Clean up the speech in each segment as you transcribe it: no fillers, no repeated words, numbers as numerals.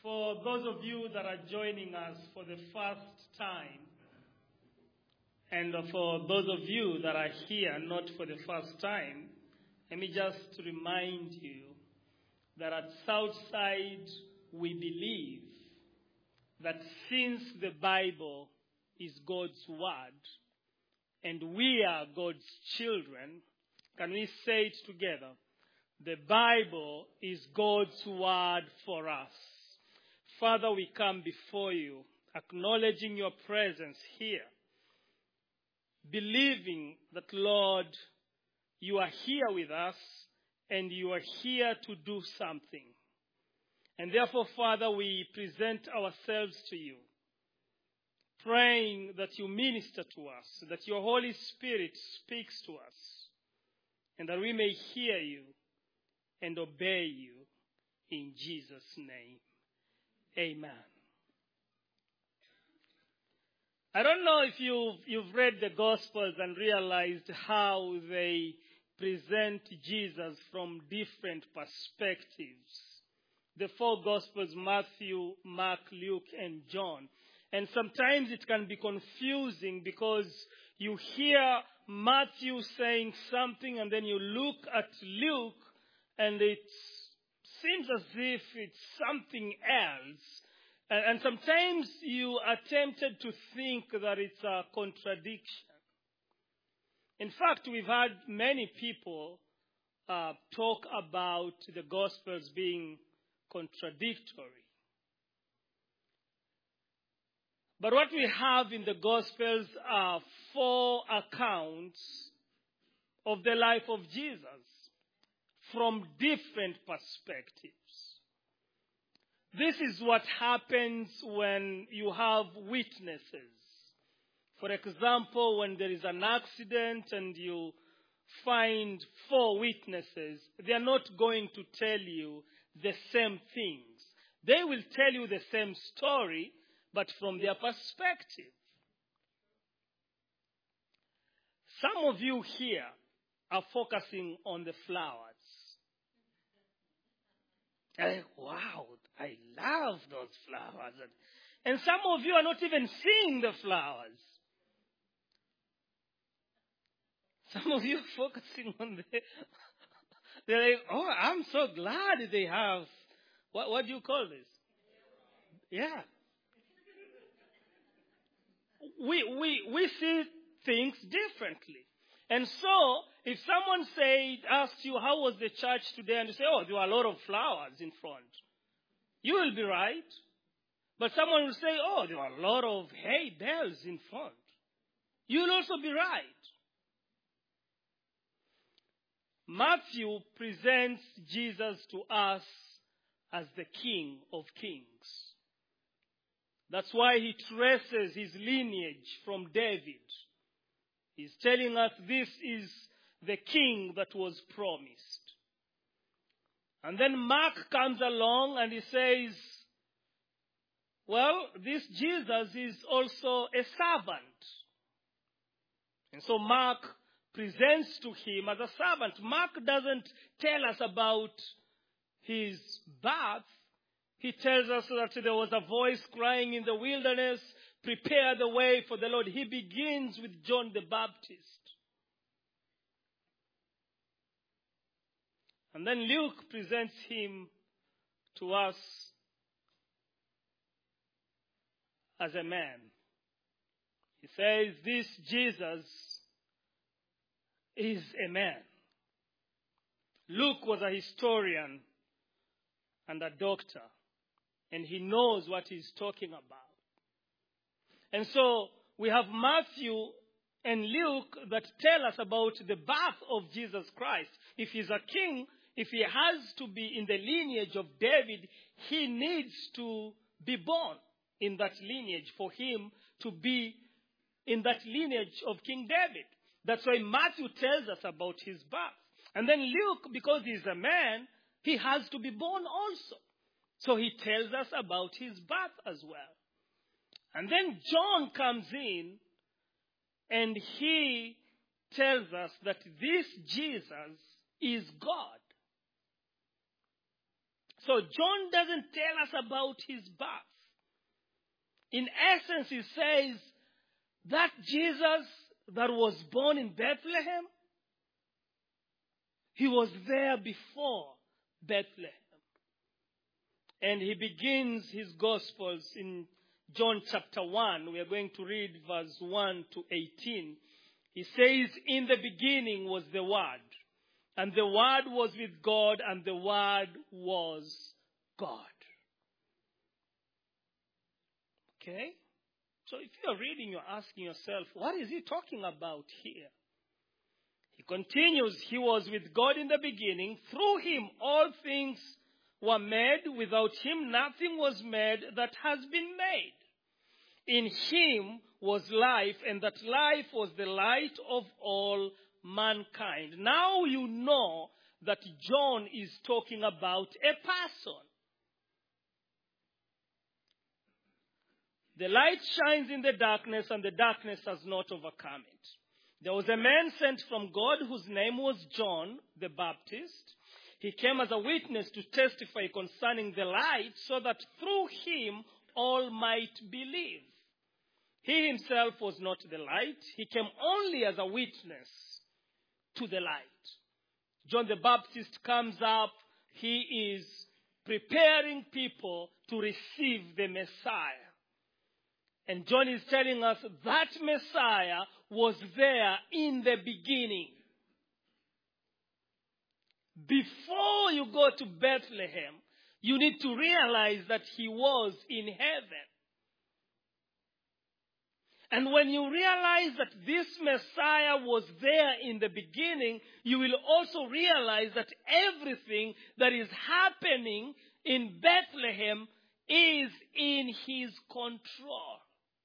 For those of you that are joining us for the first time, and for those of you that are here not for the first time, let me just remind you that at Southside we believe that since the Bible is God's word and we are God's children, can we say it together? The Bible is God's word for us. Father, we come before you, acknowledging your presence here, believing that, Lord, you are here with us and you are here to do something. And therefore, Father, we present ourselves to you, praying that you minister to us, that your Holy Spirit speaks to us, and that we may hear you and obey you in Jesus' name. Amen. I don't know if you've read the Gospels and realized how they present Jesus from different perspectives. The four Gospels, Matthew, Mark, Luke, and John. And sometimes it can be confusing because you hear Matthew saying something and then you look at Luke and it seems as if it's something else. And sometimes you are tempted to think that it's a contradiction. In fact, we've had many people talk about the Gospels being contradictory. But what we have in the Gospels are four accounts of the life of Jesus from different perspectives. This is what happens when you have witnesses. For example, when there is an accident and you find four witnesses, they are not going to tell you the same things. They will tell you the same story, but from their perspective. Some of you here are focusing on the flowers. Wow, I love those flowers. And some of you are not even seeing the flowers. Some of you are focusing on they're like, oh, I'm so glad they have, what do you call this? Yeah. We see things differently. And so, if someone asks you, how was the church today? And you say, oh, there were a lot of flowers in front. You will be right. But someone will say, oh, there were a lot of hay bales in front. You will also be right. Matthew presents Jesus to us as the King of Kings. That's why he traces his lineage from David. He's telling us this is the king that was promised. And then Mark comes along and he says, well, this Jesus is also a servant. And so Mark presents to him as a servant. Mark doesn't tell us about his birth. He tells us that there was a voice crying in the wilderness, prepare the way for the Lord. He begins with John the Baptist. And then Luke presents him to us as a man. He says this Jesus is a man. Luke was a historian and a doctor, and he knows what he's talking about. And so we have Matthew and Luke that tell us about the birth of Jesus Christ. If he's a king, if he has to be in the lineage of David, he needs to be born in that lineage for him to be in that lineage of King David. That's why Matthew tells us about his birth. And then Luke, because he's a man, he has to be born also. So he tells us about his birth as well. And then John comes in and he tells us that this Jesus is God. So John doesn't tell us about his birth. In essence, he says that Jesus that was born in Bethlehem, he was there before Bethlehem. And he begins his Gospels in John chapter 1. We are going to read verse 1 to 18. He says, in the beginning was the Word, and the Word was with God, and the Word was God. Okay? So if you're reading, you're asking yourself, what is he talking about here? He continues, he was with God in the beginning. Through him all things were made. Without him nothing was made that has been made. In him was life, and that life was the light of all mankind. Now you know that John is talking about a person. The light shines in the darkness, and the darkness has not overcome it. There was a man sent from God whose name was John the Baptist. He came as a witness to testify concerning the light, so that through him all might believe. He himself was not the light. He came only as a witness to the light. John the Baptist comes up. He is preparing people to receive the Messiah. And John is telling us that Messiah was there in the beginning. Before you go to Bethlehem, you need to realize that he was in heaven. And when you realize that this Messiah was there in the beginning, you will also realize that everything that is happening in Bethlehem is in his control.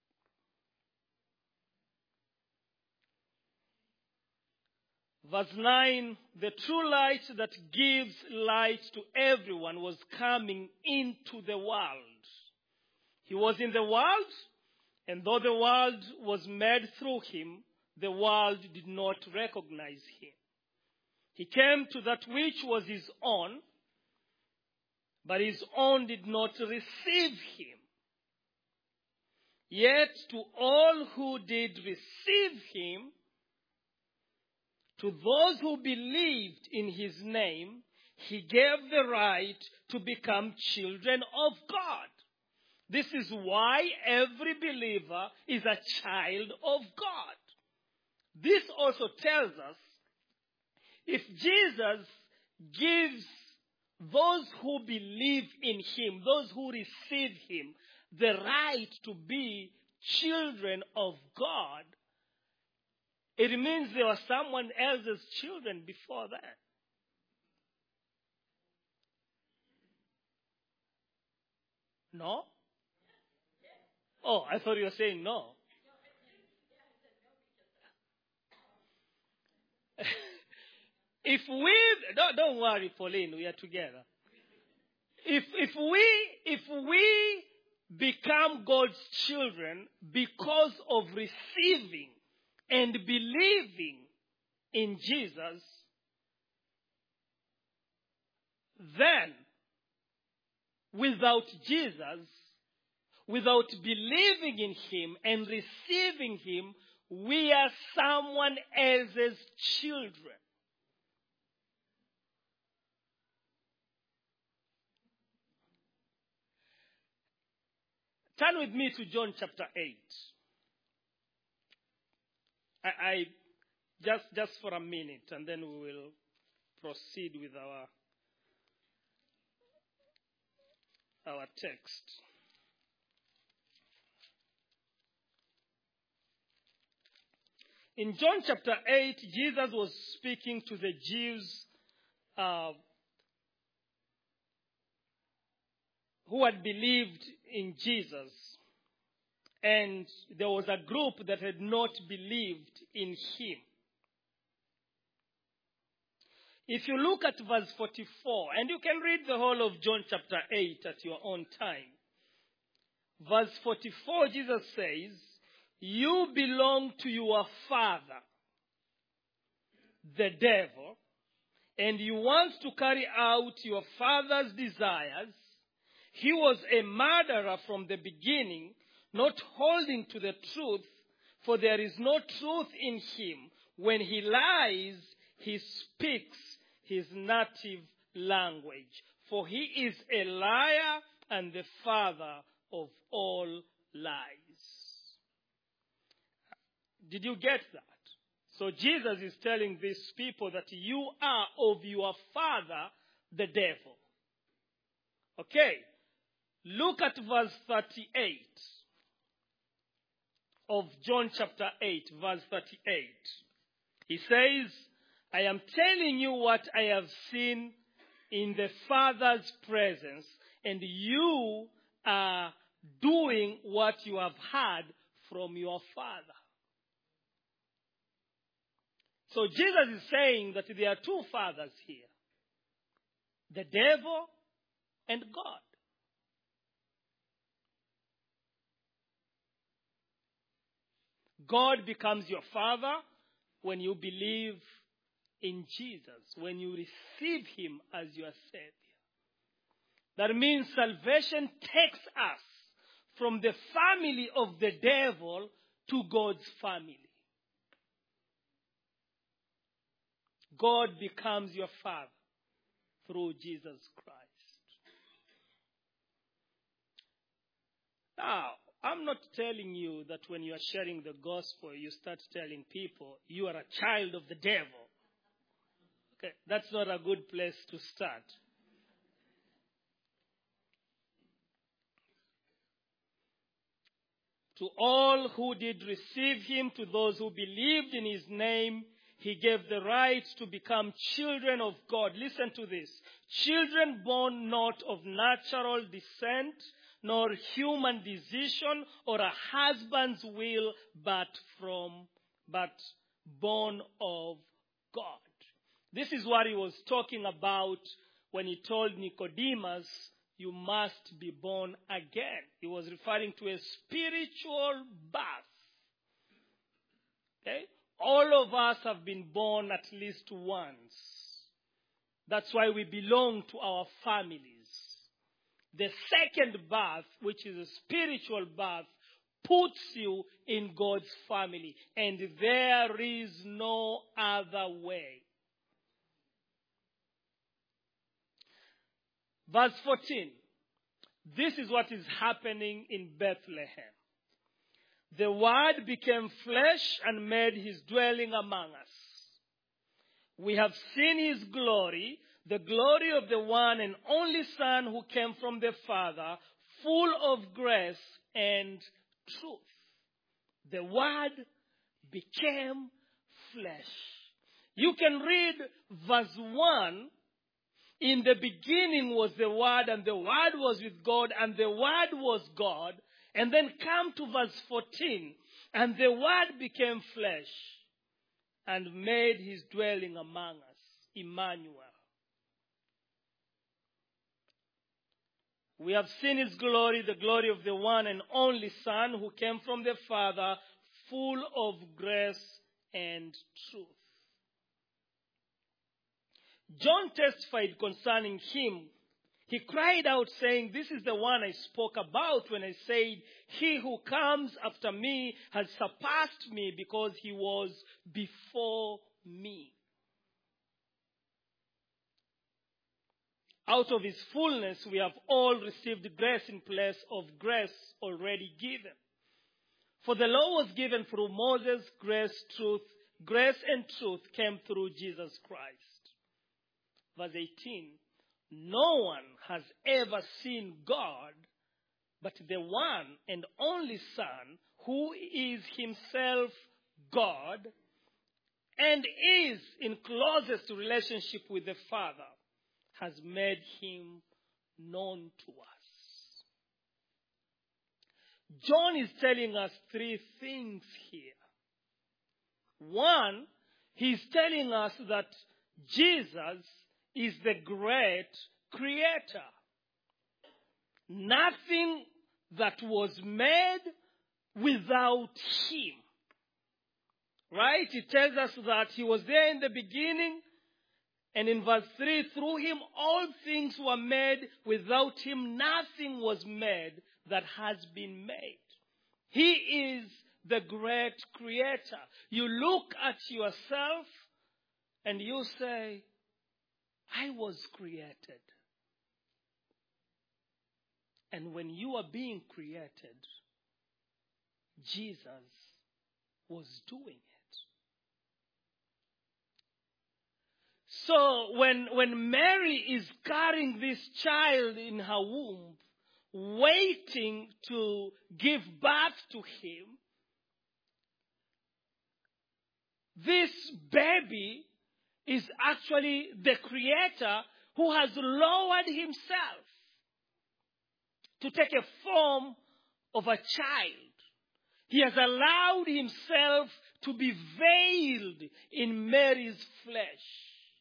Verse 9, the true light that gives light to everyone was coming into the world. He was in the world, and though the world was made through him, the world did not recognize him. He came to that which was his own, but his own did not receive him. Yet to all who did receive him, to those who believed in his name, he gave the right to become children of God. This is why every believer is a child of God. This also tells us, if Jesus gives those who believe in him, those who receive him, the right to be children of God, it means there were someone else's children before that. No? Oh, I thought you were saying no. If we, don't worry, Pauline, we are together. If we become God's children because of receiving and believing in Jesus, then without Jesus, without believing in him and receiving him, we are someone else's children. Turn with me to John chapter 8. I just for a minute, and then we will proceed with our text. In John chapter 8, Jesus was speaking to the Jews who had believed in Jesus. And there was a group that had not believed in him. If you look at verse 44, and you can read the whole of John chapter 8 at your own time. Verse 44, Jesus says, "You belong to your father, the devil, and you want to carry out your father's desires, he was a murderer from the beginning, not holding to the truth, for there is no truth in him. When he lies, he speaks his native language, for he is a liar and the father of all lies. Did you get that? So Jesus is telling these people that you are of your father, the devil. Okay. Look at verse 38 of John chapter 8, verse 38. He says, I am telling you what I have seen in the Father's presence, and you are doing what you have heard from your Father. So Jesus is saying that there are two fathers here, the devil and God. God becomes your father when you believe in Jesus, when you receive him as your Savior. That means salvation takes us from the family of the devil to God's family. God becomes your father through Jesus Christ. Now, I'm not telling you that when you are sharing the gospel, you start telling people you are a child of the devil. Okay, that's not a good place to start. To all who did receive him, to those who believed in his name, he gave the right to become children of God. Listen to this. Children born not of natural descent, nor human decision or a husband's will, but born of God. This is what he was talking about when he told Nicodemus, you must be born again. He was referring to a spiritual birth. Okay? All of us have been born at least once. That's why we belong to our families. The second birth, which is a spiritual birth, puts you in God's family. And there is no other way. Verse 14. This is what is happening in Bethlehem. The Word became flesh and made his dwelling among us. We have seen his glory, the glory of the one and only Son who came from the Father, full of grace and truth. The Word became flesh. You can read verse 1. In the beginning was the Word, and the Word was with God, and the Word was God. And then come to verse 14. And the Word became flesh and made his dwelling among us. Emmanuel. We have seen his glory, the glory of the one and only Son who came from the Father, full of grace and truth. John testified concerning him. He cried out saying, this is the one I spoke about when I said, he who comes after me has surpassed me because he was before me. Out of his fullness we have all received grace in place of grace already given. For the law was given through Moses, grace and truth came through Jesus Christ. Verse 18, no one has ever seen God but the one and only Son, who is himself God and is in closest relationship with the Father, has made him known to us. John is telling us three things here. One, he's telling us that Jesus is the great creator. Nothing that was made without him. Right? It tells us that he was there in the beginning, And in verse 3, through him all things were made. Without him nothing was made that has been made. He is the great creator. You look at yourself and you say, I was created. And when you are being created, Jesus was doing it. So when Mary is carrying this child in her womb, waiting to give birth to him, this baby is actually the Creator who has lowered himself to take a form of a child. He has allowed himself to be veiled in Mary's flesh.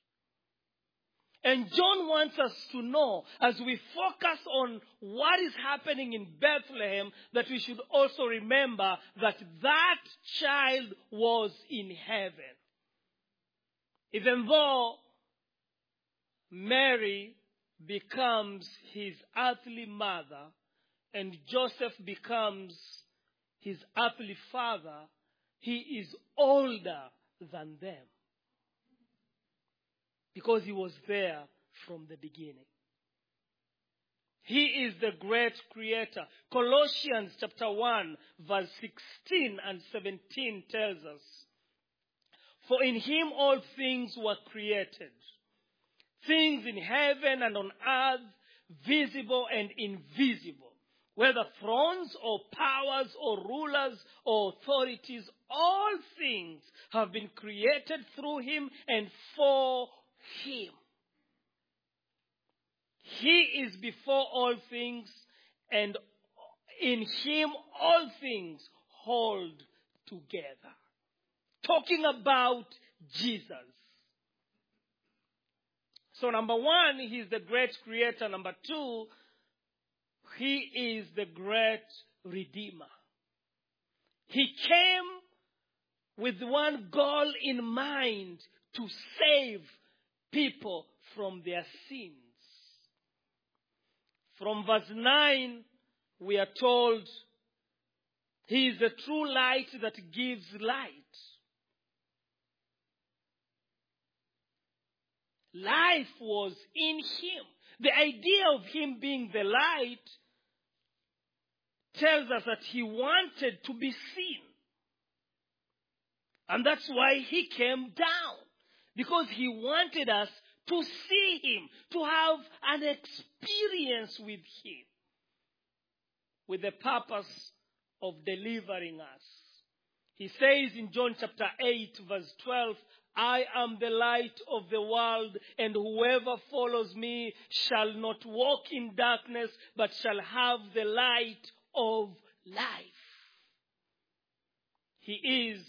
And John wants us to know, as we focus on what is happening in Bethlehem, that we should also remember that that child was in heaven. Even though Mary becomes his earthly mother and Joseph becomes his earthly father, he is older than them. Because he was there from the beginning. He is the great creator. Colossians chapter 1 verse 16 and 17 tells us, for in him all things were created, things in heaven and on earth, visible and invisible, whether thrones or powers or rulers or authorities, all things have been created through him and for him. He is before all things, and in him all things hold together. Talking about Jesus. So number one, he is the great creator. Number two, he is the great redeemer. He came with one goal in mind, to save people from their sins. From verse 9, we are told he is the true light that gives light. Life was in him. The idea of him being the light tells us that he wanted to be seen. And that's why he came down. Because he wanted us to see him, to have an experience with him, with the purpose of delivering us. He says in John chapter 8 verse 12, I am the light of the world, and whoever follows me shall not walk in darkness, but shall have the light of life. He is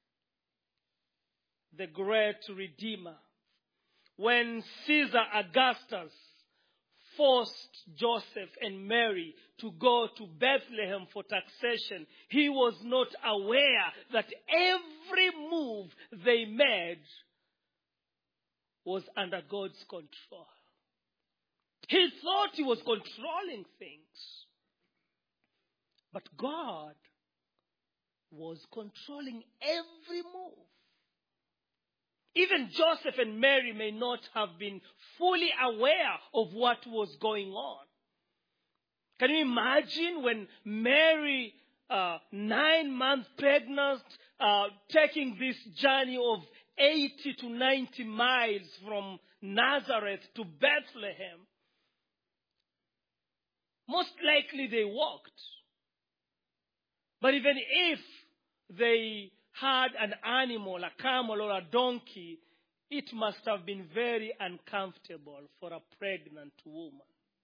the great redeemer. When Caesar Augustus forced Joseph and Mary to go to Bethlehem for taxation, he was not aware that every move they made was under God's control. He thought he was controlling things. But God was controlling every move. Even Joseph and Mary may not have been fully aware of what was going on. Can you imagine when Mary, 9 months pregnant, taking this journey of 80 to 90 miles from Nazareth to Bethlehem? Most likely they walked. But even if they had an animal, a camel or a donkey, it must have been very uncomfortable for a pregnant woman.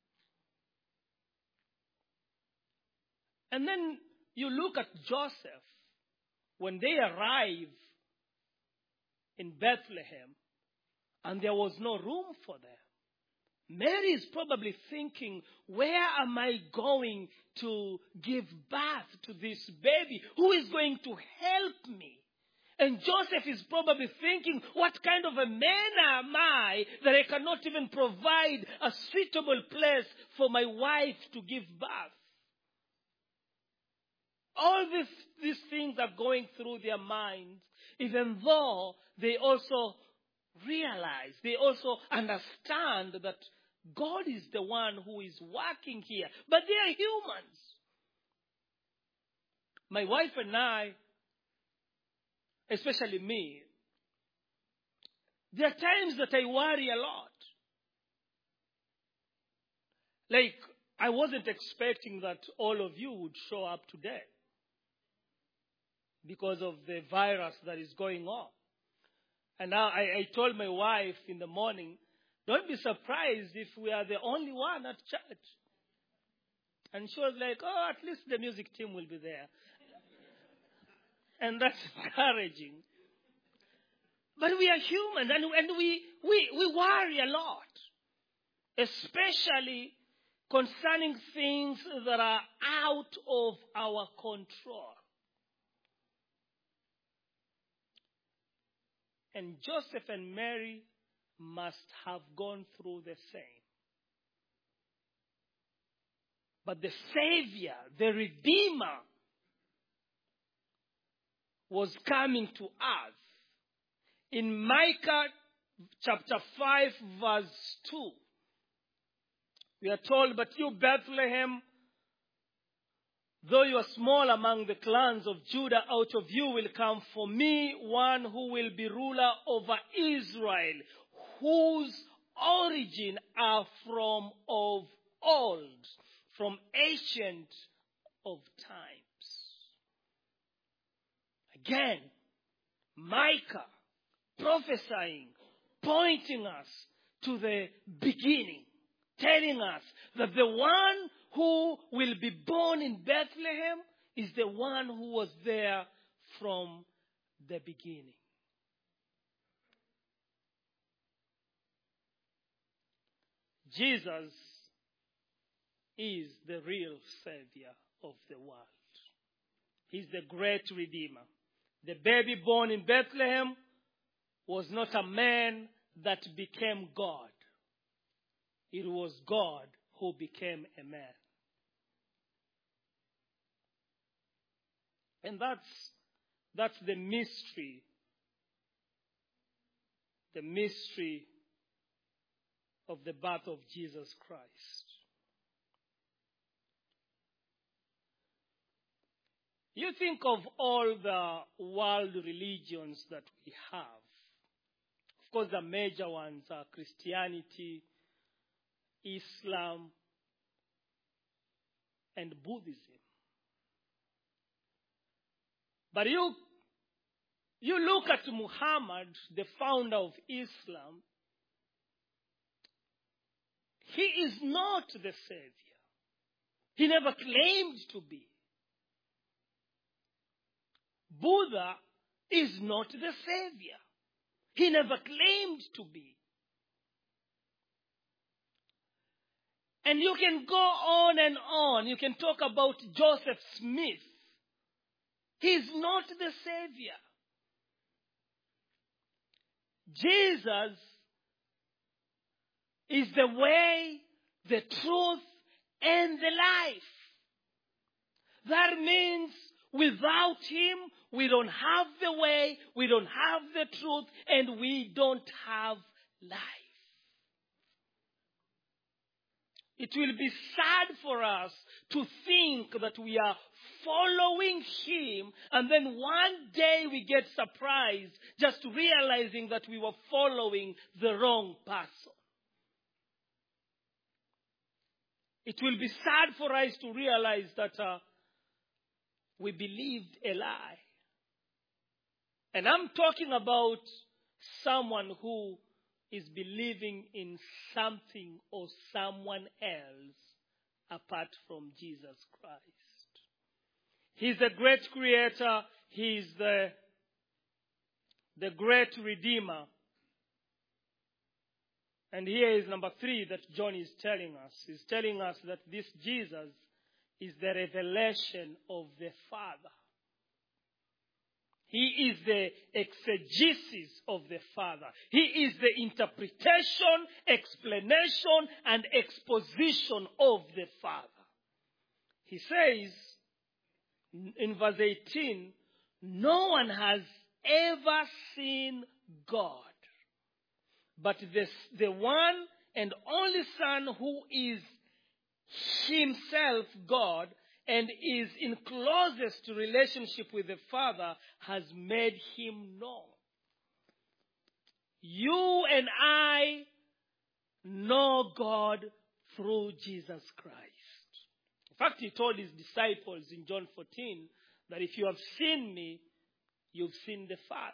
And then you look at Joseph. When they arrive in Bethlehem, and there was no room for them, Mary is probably thinking, where am I going to give birth to this baby? Who is going to help me? And Joseph is probably thinking, what kind of a man am I that I cannot even provide a suitable place for my wife to give birth? All these things are going through their minds, even though they also realize, they also understand that God is the one who is working here. But they are humans. My wife and I, especially me, there are times that I worry a lot. Like, I wasn't expecting that all of you would show up today because of the virus that is going on. And now I told my wife in the morning, don't be surprised if we are the only one at church. And she was like, oh, at least the music team will be there. And that's encouraging. But we are human, and we worry a lot. Especially concerning things that are out of our control. And Joseph and Mary must have gone through the same. But the Savior, the Redeemer, was coming to us. In Micah chapter 5 verse 2, we are told, but you, Bethlehem, though you are small among the clans of Judah, out of you will come for me one who will be ruler over Israel, whose origin are from of old, from ancient of times. Again, Micah prophesying, pointing us to the beginning, telling us that the one who will be born in Bethlehem is the one who was there from the beginning. Jesus is the real Savior of the world. He's the great Redeemer. The baby born in Bethlehem was not a man that became God. It was God who became a man. And that's the mystery of the birth of Jesus Christ. You think of all the world religions that we have. Of course, the major ones are Christianity, Islam, and Buddhism. But you look at Muhammad, the founder of Islam, he is not the Savior. He never claimed to be. Buddha is not the Savior. He never claimed to be. And you can go on and on. You can talk about Joseph Smith. He's not the Savior. Jesus is the way, the truth, and the life. That means without him, we don't have the way, we don't have the truth, and we don't have life. It will be sad for us to think that we are following him, and then one day we get surprised just realizing that we were following the wrong person. It will be sad for us to realize that we believed a lie. And I'm talking about someone who is believing in something or someone else apart from Jesus Christ. He's the great creator. He's the great Redeemer. And here is number 3 that John is telling us. He's telling us that this Jesus is the revelation of the Father. He is the exegesis of the Father. He is the interpretation, explanation, and exposition of the Father. He says in verse 18, no one has ever seen God, but the one and only Son, who is himself God and is in closest relationship with the Father, has made him known. You and I know God through Jesus Christ. In fact, he told his disciples in John 14 that if you have seen me, you've seen the Father.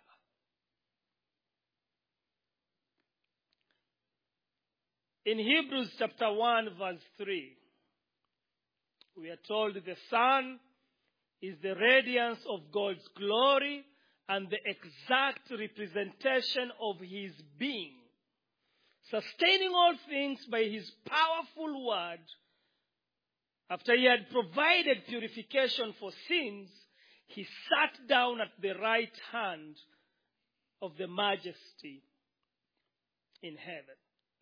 In Hebrews chapter 1 verse 3, we are told the Son is the radiance of God's glory and the exact representation of his being, sustaining all things by his powerful word. After he had provided purification for sins, he sat down at the right hand of the Majesty in heaven.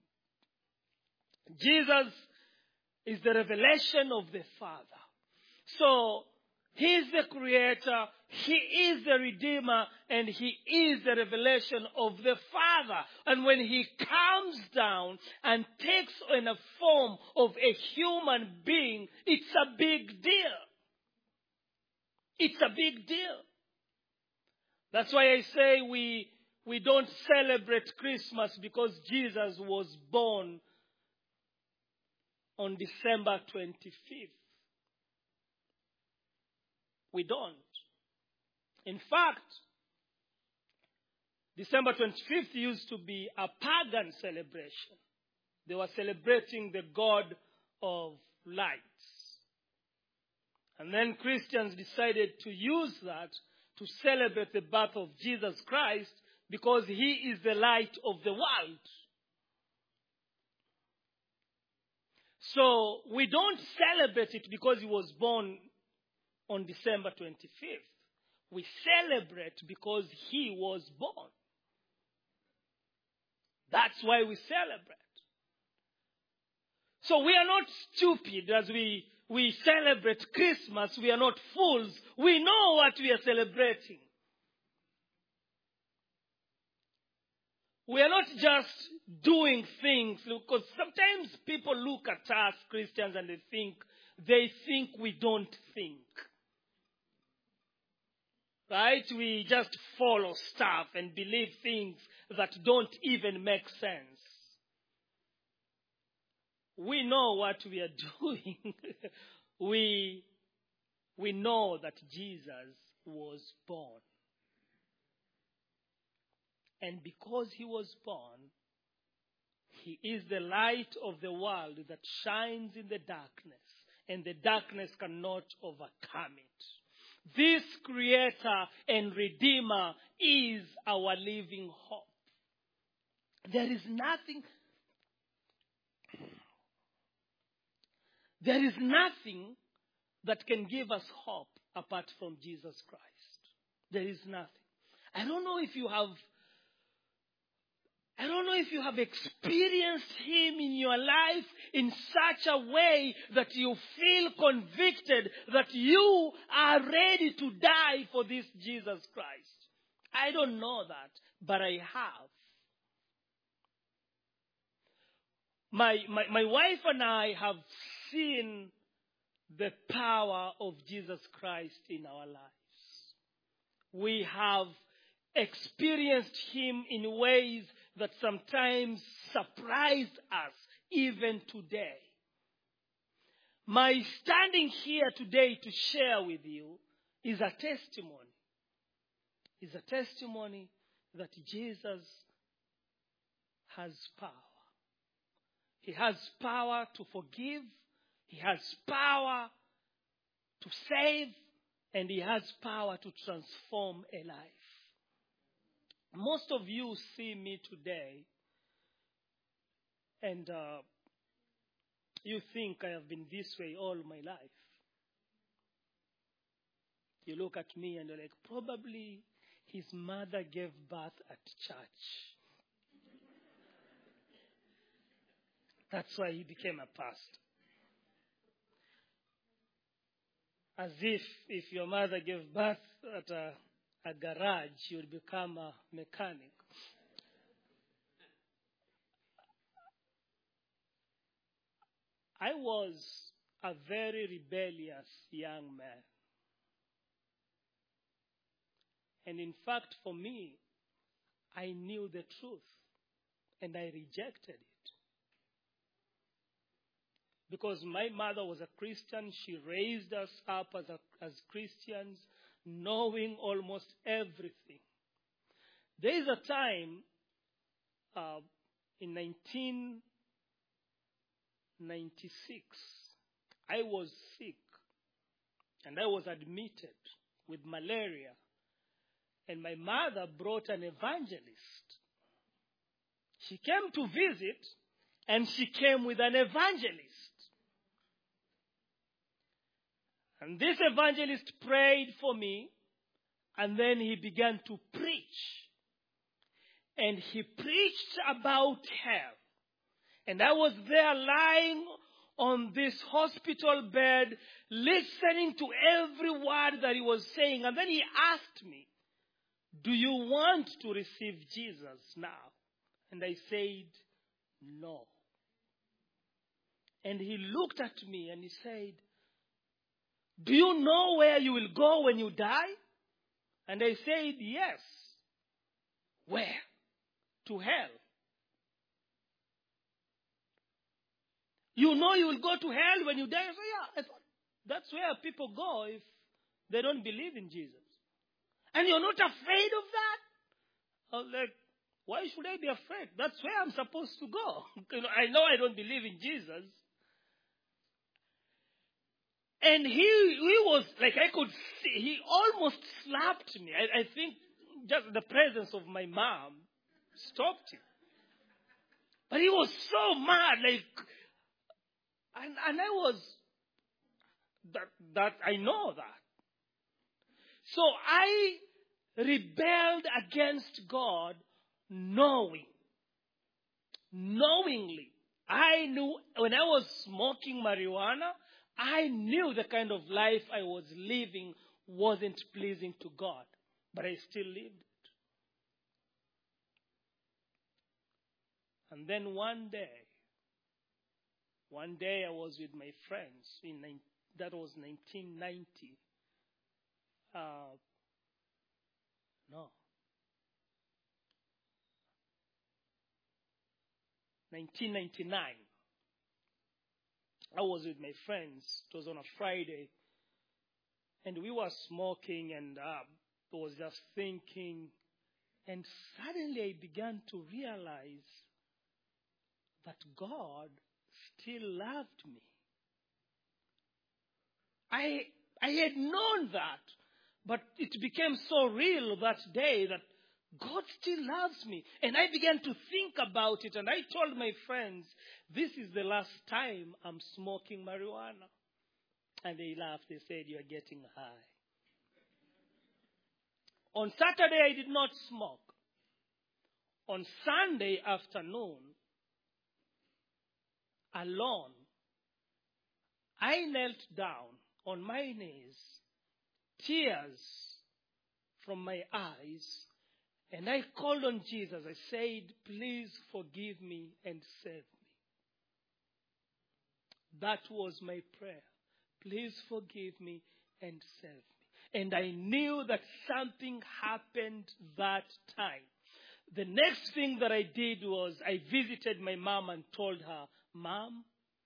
Jesus is the revelation of the Father. So, he is the creator, he is the redeemer, and he is the revelation of the Father. And when he comes down and takes on a form of a human being, it's a big deal. It's a big deal. That's why I say we don't celebrate Christmas because Jesus was born on December 25th. We don't. In fact, December 25th used to be a pagan celebration. They were celebrating the God of lights. And then Christians decided to use that to celebrate the birth of Jesus Christ because he is the light of the world. So we don't celebrate it because he was born on December 25th. We celebrate because he was born. That's why we celebrate. So we are not stupid as we celebrate Christmas. We are not fools. We know what we are celebrating. We are not just doing things, because sometimes people look at us, Christians, and they think we don't think. Right? We just follow stuff and believe things that don't even make sense. We know what we are doing. We know that Jesus was born. And because he was born, he is the light of the world that shines in the darkness, and the darkness cannot overcome it. This creator and redeemer is our living hope. There is nothing that can give us hope apart from Jesus Christ. There is nothing. I don't know if you have experienced him in your life in such a way that you feel convicted that you are ready to die for this Jesus Christ. I don't know that, but I have. My wife and I have seen the power of Jesus Christ in our lives. We have experienced him in ways that sometimes surprised us even today. My standing here today to share with you is a testimony. Is a testimony that Jesus has power. He has power to forgive. He has power to save. And he has power to transform a life. Most of you see me today and you think I have been this way all my life. You look at me and you're like, probably his mother gave birth at church. That's why he became a pastor. As if your mother gave birth at a garage, you would become a mechanic. I was a very rebellious young man. And in fact, for me, I knew the truth and I rejected it. Because my mother was a Christian, she raised us up as Christians, knowing almost everything. There is a time in 1996, I was sick and I was admitted with malaria. And my mother brought an evangelist. She came to visit and she came with an evangelist. And this evangelist prayed for me, and then he began to preach. And he preached about hell. And I was there lying on this hospital bed, listening to every word that he was saying. And then he asked me, "Do you want to receive Jesus now?" And I said, "No." And he looked at me and he said, "Do you know where you will go when you die?" And I said, "Yes." "Where?" "To hell." "You know you will go to hell when you die?" I said, "Yeah." I thought, that's where people go if they don't believe in Jesus. "And you're not afraid of that?" I was like, why should I be afraid? That's where I'm supposed to go. I know I don't believe in Jesus. And he was like, I could see, he almost slapped me. I think just the presence of my mom stopped him. But he was so mad, like, and I was, that I know that. So I rebelled against God knowingly. I knew when I was smoking marijuana, I knew the kind of life I was living wasn't pleasing to God. But I still lived it. And then one day I was with my friends. That was 1990. 1999. I was with my friends. It was on a Friday. And we were smoking and I was just thinking. And suddenly I began to realize that God still loved me. I had known that, but it became so real that day that God still loves me. And I began to think about it, and I told my friends, this is the last time I'm smoking marijuana. And they laughed. They said, "You're getting high." On Saturday, I did not smoke. On Sunday afternoon, alone, I knelt down on my knees, tears from my eyes, and I called on Jesus. I said, "Please forgive me and save me." That was my prayer. Please forgive me and save me. And I knew that something happened that time. The next thing that I did was I visited my mom and told her, "Mom,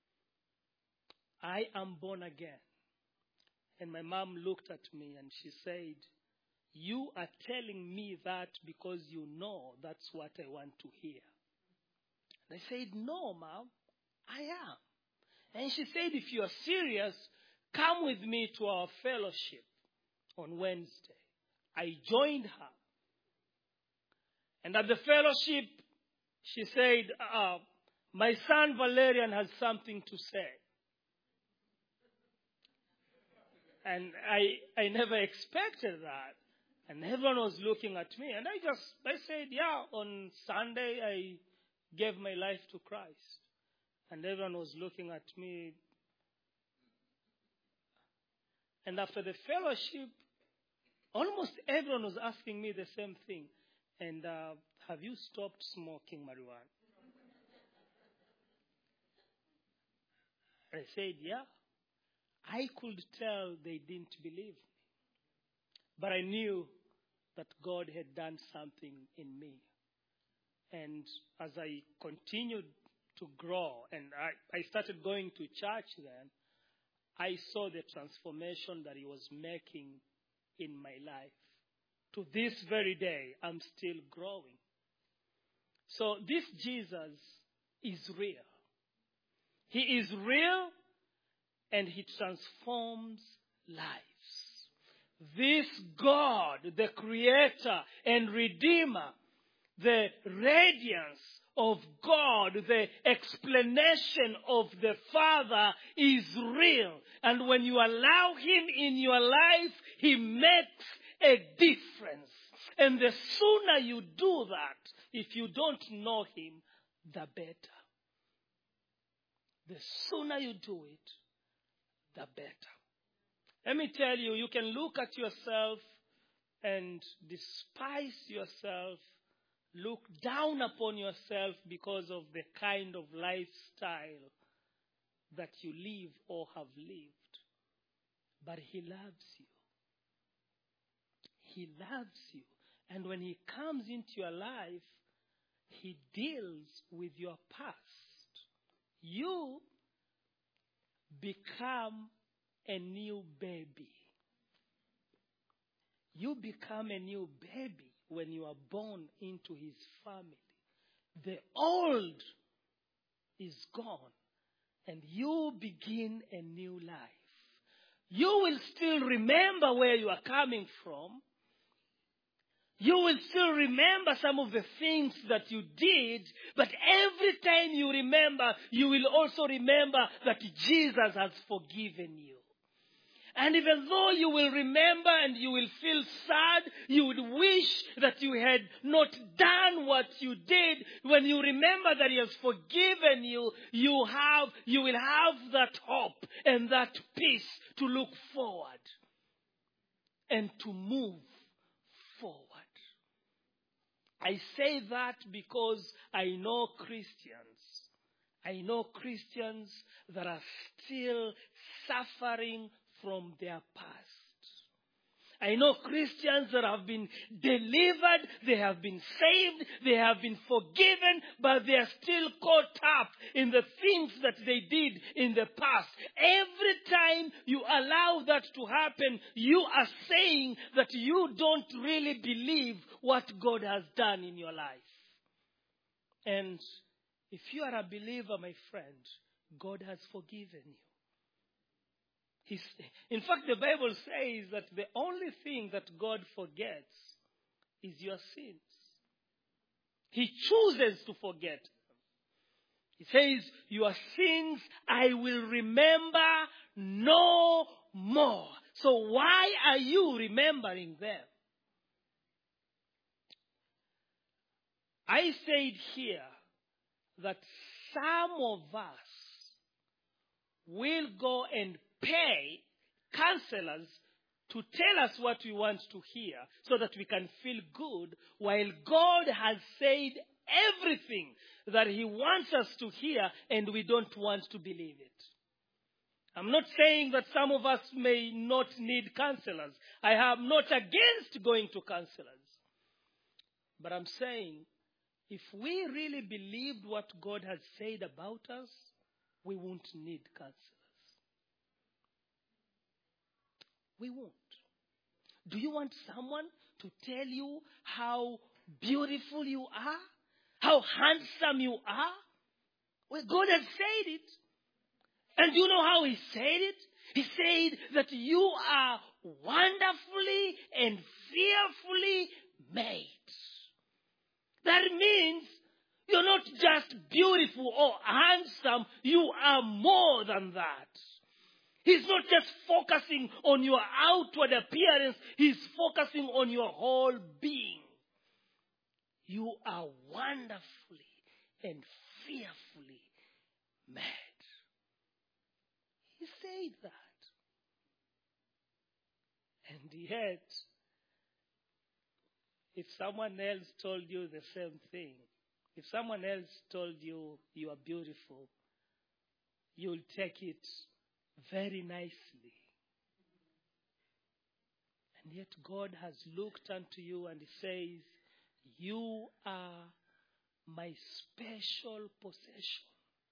I am born again." And my mom looked at me and she said, "You are telling me that because you know that's what I want to hear." And I said, "No, Mom, I am." And she said, "If you are serious, come with me to our fellowship on Wednesday." I joined her. And at the fellowship, she said, "My son Valerian has something to say." And I never expected that. And everyone was looking at me. And I said, yeah, on Sunday I gave my life to Christ. And everyone was looking at me. And after the fellowship, almost everyone was asking me the same thing. And have you stopped smoking marijuana? I said, yeah. I could tell they didn't believe me. But I knew that God had done something in me. And as I continued to grow, and I started going to church then, I saw the transformation that He was making in my life. To this very day, I'm still growing. So this Jesus is real. He is real, and He transforms lives. This God, the Creator and Redeemer, the radiance of God, the explanation of the Father is real. And when you allow Him in your life, He makes a difference. And the sooner you do that, if you don't know Him, the better. The sooner you do it, the better. Let me tell you, you can look at yourself and despise yourself, look down upon yourself because of the kind of lifestyle that you live or have lived. But He loves you. He loves you. And when He comes into your life, He deals with your past. You become a new baby. You become a new baby when you are born into His family. The old is gone, and you begin a new life. You will still remember where you are coming from. You will still remember some of the things that you did, but every time you remember, you will also remember that Jesus has forgiven you. And even though you will remember and you will feel sad, you would wish that you had not done what you did. When you remember that He has forgiven you, you will have that hope and that peace to look forward and to move forward. I say that because I know Christians. I know Christians that are still suffering from their past. I know Christians that have been delivered, they have been saved, they have been forgiven, but they are still caught up in the things that they did in the past. Every time you allow that to happen, you are saying that you don't really believe what God has done in your life. And if you are a believer, my friend, God has forgiven you. In fact, the Bible says that the only thing that God forgets is your sins. He chooses to forget them. He says, your sins I will remember no more. So why are you remembering them? I said here that some of us will go and pay counselors to tell us what we want to hear so that we can feel good, while God has said everything that He wants us to hear and we don't want to believe it. I'm not saying that some of us may not need counselors. I am not against going to counselors. But I'm saying, if we really believed what God has said about us, we won't need counselors. We won't. Do you want someone to tell you how beautiful you are? How handsome you are? Well, God has said it. And do you know how He said it? He said that you are wonderfully and fearfully made. That means you're not just beautiful or handsome. You are more than that. He's not just focusing on your outward appearance. He's focusing on your whole being. You are wonderfully and fearfully made. He said that. And yet, if someone else told you the same thing, if someone else told you you are beautiful, you'll take it very nicely. And yet God has looked unto you and says, you are my special possession.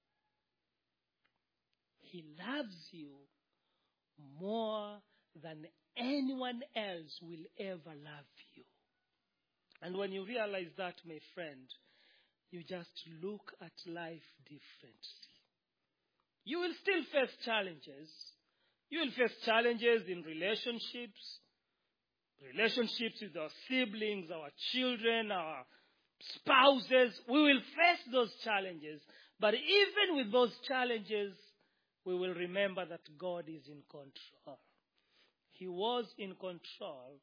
He loves you more than anyone else will ever love you. And when you realize that, my friend, you just look at life differently. You will still face challenges. You will face challenges in relationships with our siblings, our children, our spouses. We will face those challenges. But even with those challenges, we will remember that God is in control. He was in control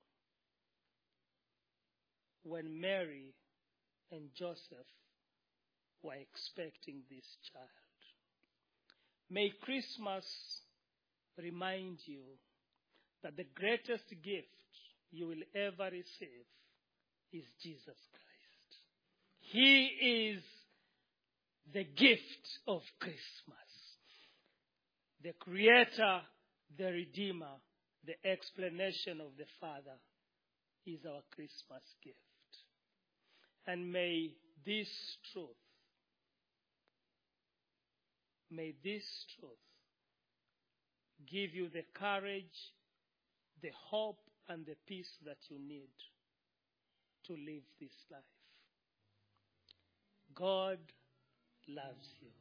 when Mary and Joseph were expecting this child. May Christmas remind you that the greatest gift you will ever receive is Jesus Christ. He is the gift of Christmas. The Creator, the Redeemer, the explanation of the Father is our Christmas gift. And may this truth give you the courage, the hope, and the peace that you need to live this life. God loves you.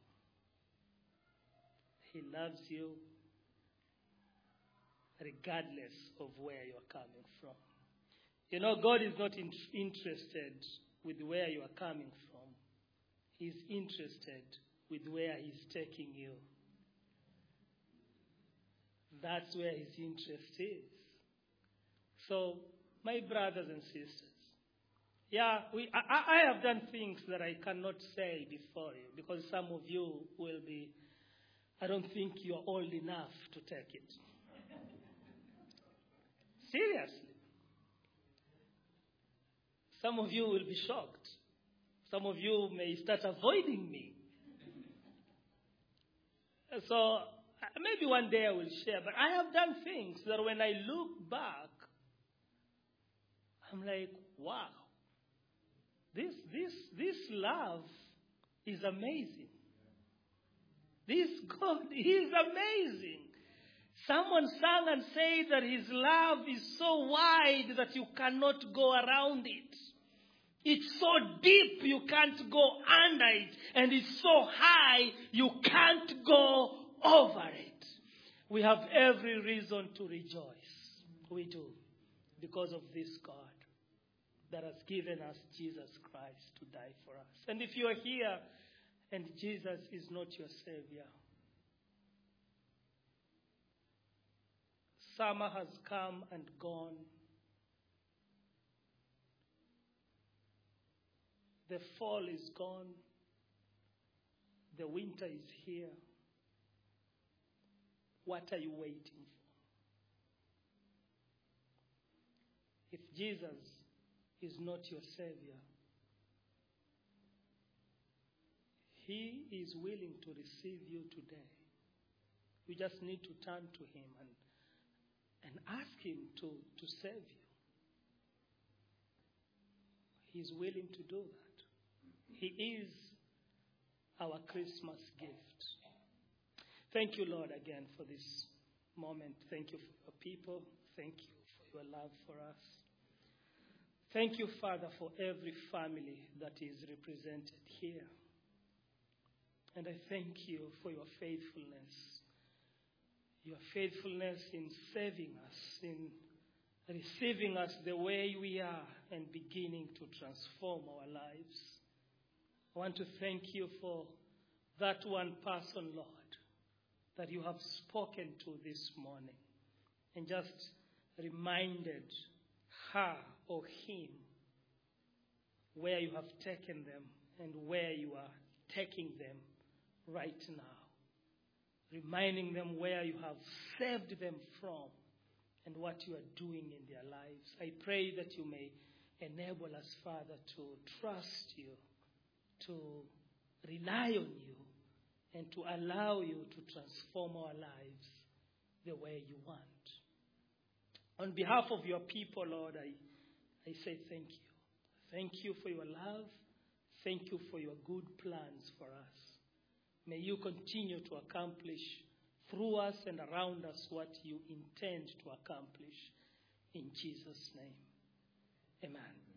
He loves you regardless of where you are coming from. You know, God is not interested with where you are coming from. He's interested with where He's taking you. That's where His interest is. So, my brothers and sisters, I have done things that I cannot say before you, because some of you will be, I don't think you're old enough to take it. Seriously. Some of you will be shocked. Some of you may start avoiding me. So, maybe one day I will share, but I have done things that when I look back, I'm like, wow, this love is amazing. This God is amazing. Someone sang and said that His love is so wide that you cannot go around it. It's so deep you can't go under it. And it's so high you can't go over it. We have every reason to rejoice. We do. Because of this God that has given us Jesus Christ to die for us. And if you are here and Jesus is not your Savior, summer has come and gone. The fall is gone. The winter is here. What are you waiting for? If Jesus is not your Savior, He is willing to receive you today. You just need to turn to Him and ask Him to save you. He's willing to do that. He is our Christmas gift. Thank you, Lord, again for this moment. Thank you for your people. Thank you for your love for us. Thank you, Father, for every family that is represented here. And I thank you for your faithfulness. Your faithfulness in saving us, in receiving us the way we are and beginning to transform our lives. I want to thank you for that one person, Lord, that you have spoken to this morning, and just reminded her or him where you have taken them and where you are taking them right now. Reminding them where you have saved them from and what you are doing in their lives. I pray that you may enable us, Father, to trust you, to rely on you, and to allow you to transform our lives the way you want. On behalf of your people, Lord, I say thank you. Thank you for your love. Thank you for your good plans for us. May you continue to accomplish through us and around us what you intend to accomplish. In Jesus' name, amen.